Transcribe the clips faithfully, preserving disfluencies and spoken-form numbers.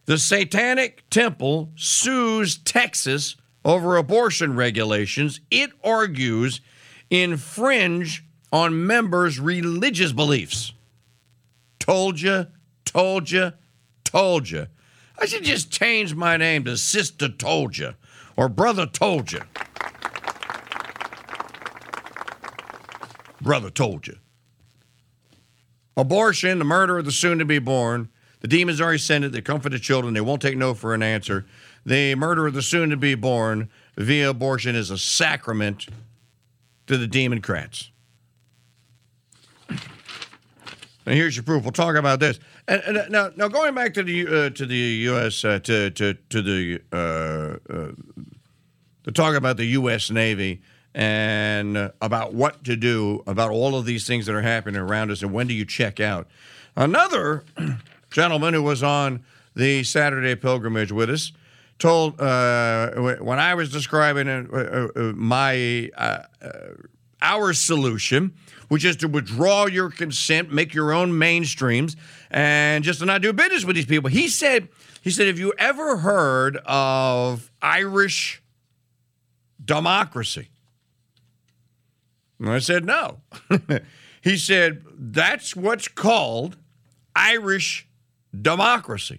The Satanic Temple sues Texas over abortion regulations it argues infringe on members' religious beliefs. Told you, told you, told you. I should just change my name to Sister Told You or Brother Told You. Brother Told You. Abortion, the murder of the soon-to-be born. The demons already sent it. They come for the children. They won't take no for an answer. The murder of the soon-to-be born via abortion is a sacrament to the Democrats. And here's your proof. We'll talk about this. And, and now, now going back to the uh, to the U S uh, to to to the uh, uh, to talk about the U S Navy and uh, about what to do about all of these things that are happening around us and when do you check out. Another gentleman who was on the Saturday pilgrimage with us told uh, when I was describing uh, uh, my uh, uh, our solution, which is to withdraw your consent, make your own mainstreams, and just to not do business with these people. He said, he said, have you ever heard of Irish democracy? And I said, no. He said, that's what's called Irish democracy.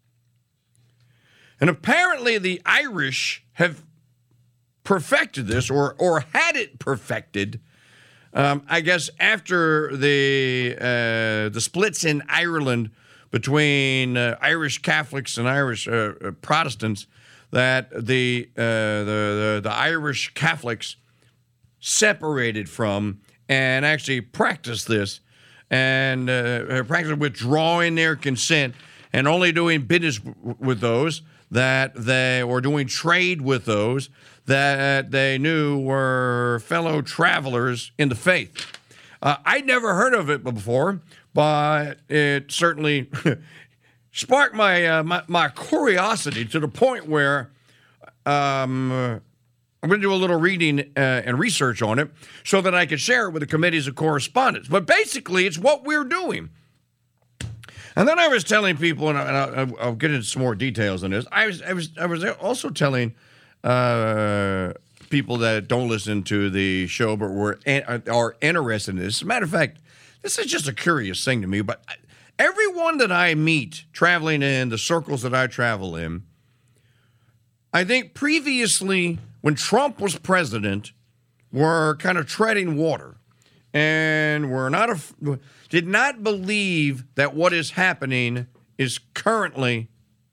And apparently the Irish have perfected this or, or had it perfected Um, I guess after the uh, the splits in Ireland between uh, Irish Catholics and Irish uh, uh, Protestants, that the, uh, the the the Irish Catholics separated from and actually practiced this and uh, practiced withdrawing their consent and only doing business w- with those that they or doing trade with those that they knew were fellow travelers in the faith. Uh, I'd never heard of it before, but it certainly sparked my, uh, my my curiosity to the point where um, uh, I'm going to do a little reading uh, and research on it so that I could share it with the committees of correspondence. But basically, it's what we're doing. And then I was telling people, and, I, and I'll, I'll get into some more details on this. I was I was I was also telling uh, people that don't listen to the show but were are interested in this. As a matter of fact, this is just a curious thing to me. But everyone that I meet traveling in the circles that I travel in, I think previously when Trump was president, were kind of treading water and were not a, did not believe that what is happening is currently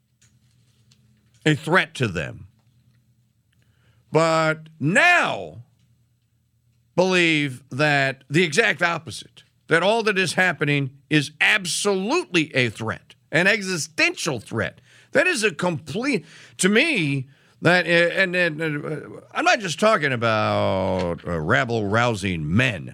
a threat to them. But now believe that the exact opposite, that all that is happening is absolutely a threat, an existential threat. That is a complete, to me, that, and, and, and uh, I'm not just talking about uh, rabble-rousing men.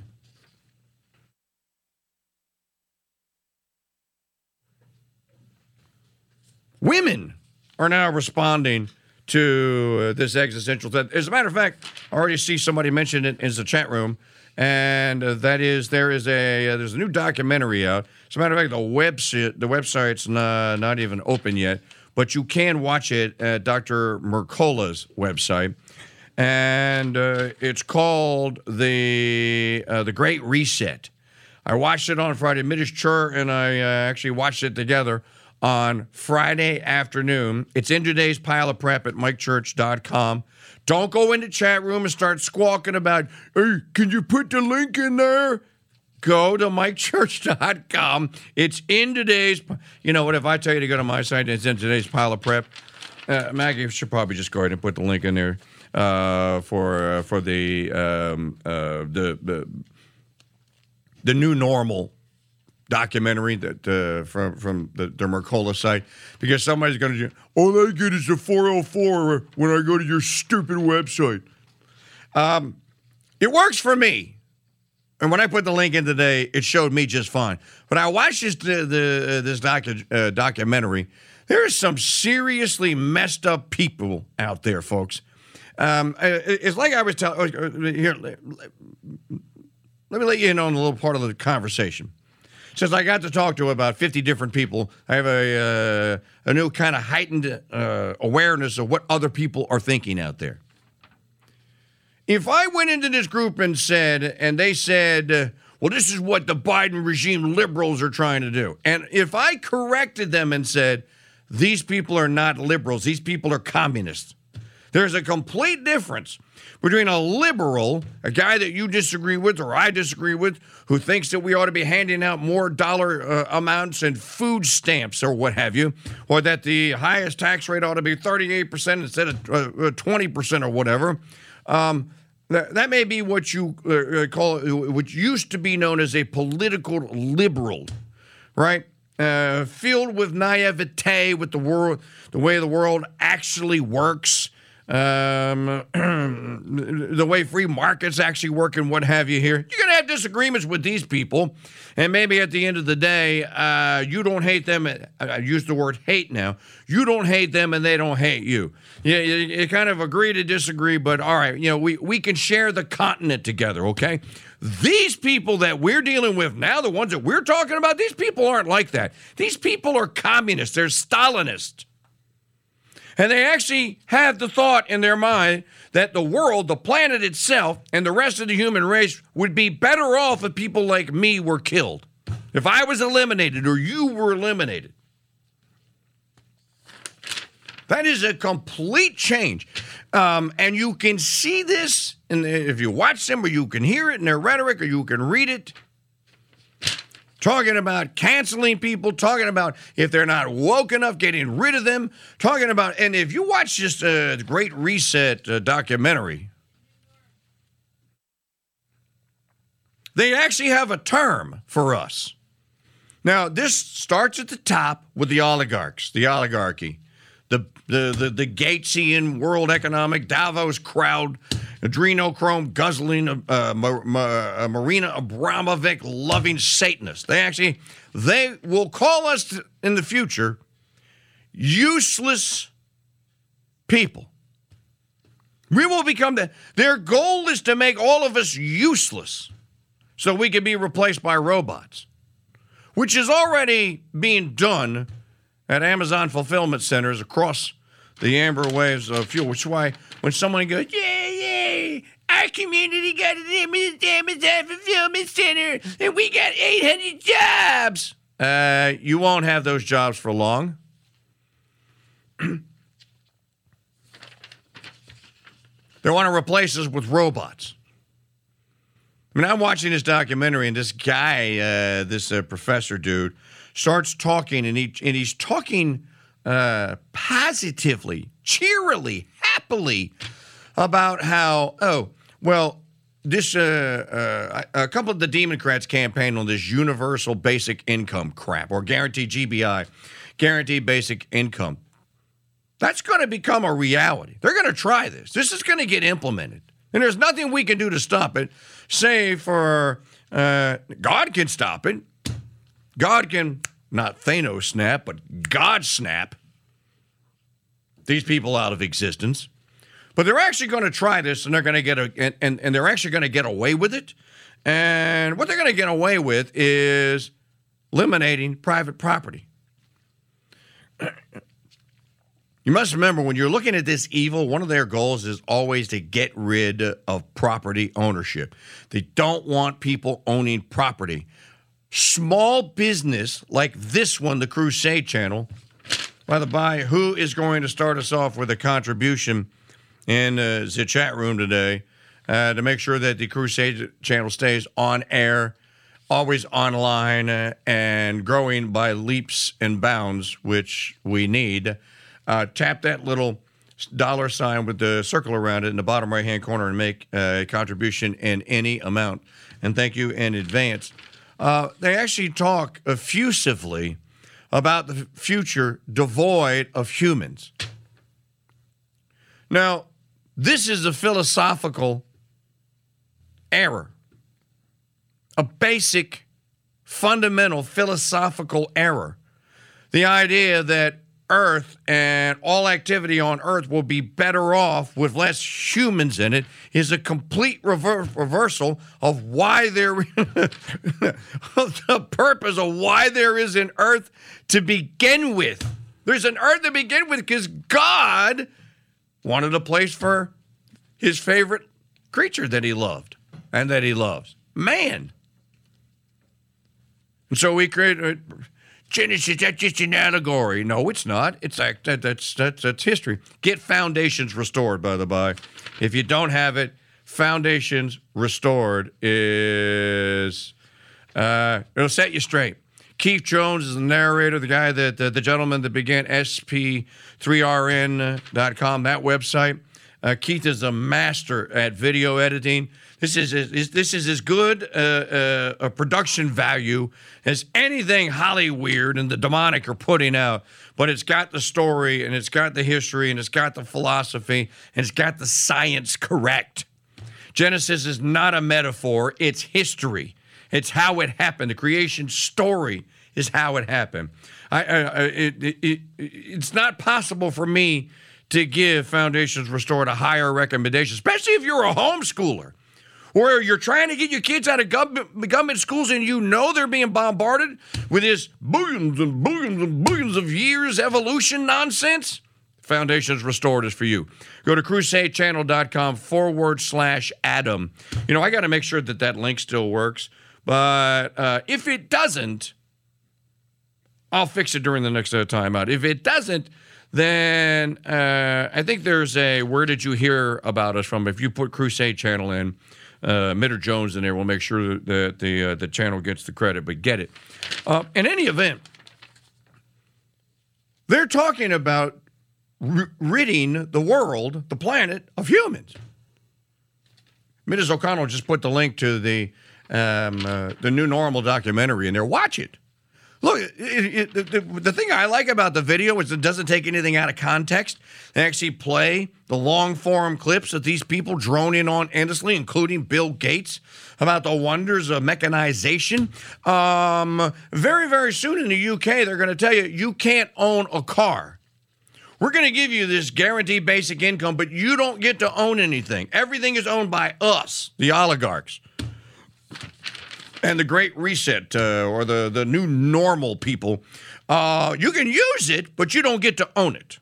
Women are now responding to uh, this existential threat. As a matter of fact, I already see somebody mention it in the chat room, and uh, that is there is a uh, there's a new documentary out. As a matter of fact, the website the website's not, not even open yet, but you can watch it at Doctor Mercola's website, and uh, it's called the uh, the Great Reset. I watched it on Friday. Middish Chur and I uh, actually watched it together on Friday afternoon. It's in today's pile of prep at mike church dot com. Don't go in the chat room and start squawking about, hey, can you put the link in there? Go to mike church dot com. It's in today's, you know what, if I tell you to go to my site, it's in today's pile of prep. Uh, Maggie should probably just go ahead and put the link in there uh, for uh, for the, um, uh, the the the new normal documentary that uh, from from the, the Mercola site, because somebody's going to do, all I get is a four oh four when I go to your stupid website. Um, it works for me, and when I put the link in today, it showed me just fine. But I watched this the, the this docu- uh, documentary. There are some seriously messed up people out there, folks. Um, it's like I was telling here. Let me let you in on a little part of the conversation. Since I got to talk to about fifty different people, I have a, uh, a new kind of heightened uh, awareness of what other people are thinking out there. If I went into this group and said, and they said, uh, well, this is what the Biden regime liberals are trying to do. And if I corrected them and said, these people are not liberals, these people are communists. There's a complete difference between a liberal, a guy that you disagree with or I disagree with, who thinks that we ought to be handing out more dollar uh, amounts and food stamps or what have you, or that the highest tax rate ought to be thirty-eight percent instead of uh, twenty percent or whatever. Um, that, that may be what you uh, call, which used to be known as a political liberal, right? Uh, filled with naivete with the world, the way the world actually works. Um, the way free markets actually work and what have you here. You're going to have disagreements with these people, and maybe at the end of the day, uh, you don't hate them. I use the word hate now. You don't hate them, and they don't hate you. You, you, you kind of agree to disagree, but all right, you know, we, we can share the continent together, okay? These people that we're dealing with now, the ones that we're talking about, these people aren't like that. These people are communists. They're Stalinists. And they actually have the thought in their mind that the world, the planet itself, and the rest of the human race would be better off if people like me were killed. If I was eliminated or you were eliminated. That is a complete change. Um, and you can see this, in the, if you watch them, or you can hear it in their rhetoric, or you can read it. Talking about canceling people, talking about if they're not woke enough, getting rid of them, talking about, and if you watch this uh, Great Reset uh, documentary, they actually have a term for us. Now, this starts at the top with the oligarchs, the oligarchy, the the the, the Gatesian World Economic Davos crowd, adrenochrome guzzling, uh, Ma- Ma- Marina Abramovic loving Satanists. They actually, they will call us in the future useless people. We will become the, their goal is to make all of us useless so we can be replaced by robots, which is already being done at Amazon fulfillment centers across the amber waves of fuel, which is why when someone goes, yeah, yeah, our community got an Amazon fulfillment center and we got eight hundred jobs. Uh, you won't have those jobs for long. They want to replace us with robots. I mean, I'm watching this documentary, and this guy, uh, this uh, professor dude, starts talking, and, he, and he's talking uh, positively, cheerily, happily about how, oh, well, this uh, uh, a couple of the Democrats campaigned on this universal basic income crap, or guaranteed G B I, guaranteed basic income. That's going to become a reality. They're going to try this. This is going to get implemented. And there's nothing we can do to stop it, save for uh, God can stop it. God can, not Thanos snap, but God snap these people out of existence. But they're actually going to try this, and they're going to get a, and, and, and they're actually going to get away with it. And what they're going to get away with is eliminating private property. You must remember, when you're looking at this evil, one of their goals is always to get rid of property ownership. They don't want people owning property. Small business like this one, the Crusade Channel, by the by, who is going to start us off with a contribution in uh, the chat room today uh, to make sure that the Crusade Channel stays on air, always online, uh, and growing by leaps and bounds, which we need. Uh, tap that little dollar sign with the circle around it in the bottom right-hand corner and make uh, a contribution in any amount. And thank you in advance. Uh, they actually talk effusively about the future devoid of humans. Now, this is a philosophical error, a basic, fundamental philosophical error. The idea that Earth and all activity on Earth will be better off with less humans in it is a complete rever- reversal of why there of the purpose of why there is an Earth to begin with. There's an Earth to begin with because God wanted a place for his favorite creature that he loved and that he loves, man. And so we created Genesis. That's just an allegory. No, it's not. It's that, that that's that's that's history. Get Foundations Restored, by the by. If you don't have it, Foundations Restored is uh, it'll set you straight. Keith Jones is the narrator, the guy that the, the gentleman that began S P three R N dot com, that website. Uh, Keith is a master at video editing. This is, is this is as good uh, uh, a production value as anything Hollywood and the demonic are putting out. But it's got the story, and it's got the history, and it's got the philosophy, and it's got the science correct. Genesis is not a metaphor; it's history. It's how it happened. The creation story is how it happened. I, I, it, it, it, it's not possible for me to give Foundations Restored a higher recommendation, especially if you're a homeschooler or you're trying to get your kids out of government, government schools and you know they're being bombarded with this billions and billions and billions of years evolution nonsense. Foundations Restored is for you. Go to crusade.channel.com forward slash Adam. You know, I got to make sure that that link still works. But uh, if it doesn't, I'll fix it during the next uh, timeout. If it doesn't, then uh, I think there's a where did you hear about us from? If you put Crusade Channel in, uh, Mitter Jones in there, we'll make sure that the uh, the channel gets the credit. But get it. Uh, in any event, they're talking about r- ridding the world, the planet, of humans. Missus O'Connell just put the link to the um, uh, the New Normal documentary in there. Watch it. Look, it, it, it, the, the thing I like about the video is it doesn't take anything out of context. They actually play the long-form clips of these people droning on endlessly, including Bill Gates, about the wonders of mechanization. Um, very, very soon in the U K, they're going to tell you, you can't own a car. We're going to give you this guaranteed basic income, but you don't get to own anything. Everything is owned by us, the oligarchs. And the Great Reset, uh, or the, the new normal people, uh, you can use it, but you don't get to own it.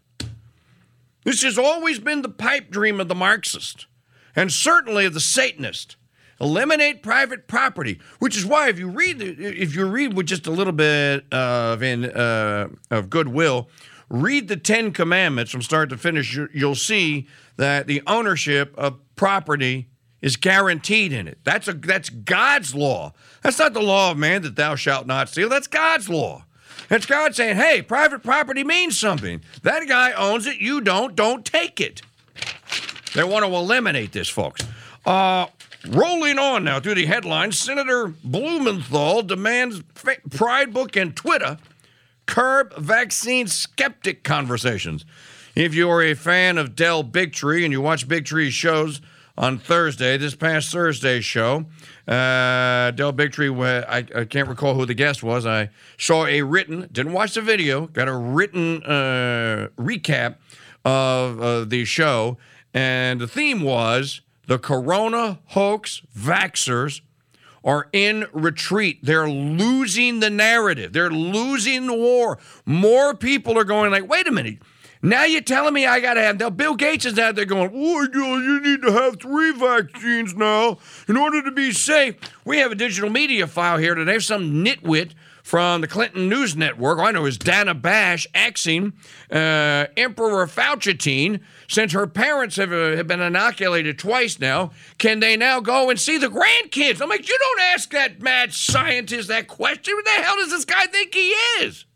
This has always been the pipe dream of the Marxist, and certainly of the Satanist. Eliminate private property, which is why if you read, if you read with just a little bit of in uh, of goodwill, read the Ten Commandments from start to finish, you'll see that the ownership of property is guaranteed in it. That's a that's God's law. That's not the law of man that thou shalt not steal. That's God's law. That's God saying, hey, private property means something. That guy owns it. You don't. Don't take it. They want to eliminate this, folks. Uh, rolling on now through the headlines, Senator Blumenthal demands Pride Book and Twitter curb vaccine skeptic conversations. If you are a fan of Del Bigtree and you watch Bigtree's shows on Thursday, this past Thursday's show, uh, Del Bigtree, I, I can't recall who the guest was. I saw a written, didn't watch the video, got a written uh, recap of uh, the show, and the theme was the corona hoax vaxxers are in retreat. They're losing the narrative. They're losing the war. More people are going like, wait a minute. Now you're telling me I got to have, now Bill Gates is out there going, oh, you need to have three vaccines now in order to be safe. We have a digital media file here today. Some nitwit from the Clinton News Network, I know is Dana Bash, axing uh, Emperor Fauci, since her parents have, uh, have been inoculated twice now, can they now go and see the grandkids? I'm like, you don't ask that mad scientist that question. What the hell does this guy think he is?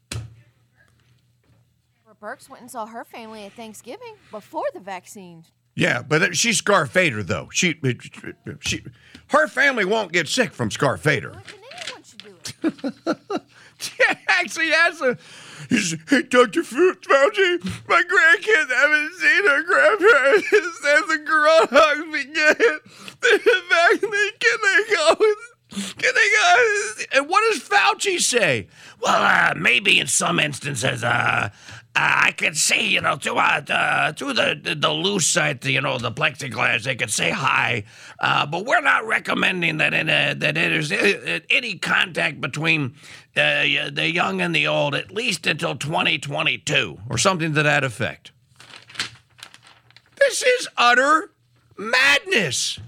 Burks went and saw her family at Thanksgiving before the vaccine. Yeah, but she's Scarfader, though. She, she, her family won't get sick from Scarfader. Well, anyone should do it. Yeah, actually, has a. Hey, Doctor Fauci, my grandkids haven't seen their grandparents since the groundhogs began. The vaccine, can they go? Can they go? And what does Fauci say? Well, uh, maybe in some instances, uh. I could see, you know, through, uh, uh, through the, the, the lucite, you know, the plexiglass, they could say hi. Uh, but we're not recommending that, in a, that there's any contact between uh, the young and the old, at least until twenty twenty-two. Or something to that effect. This is utter madness.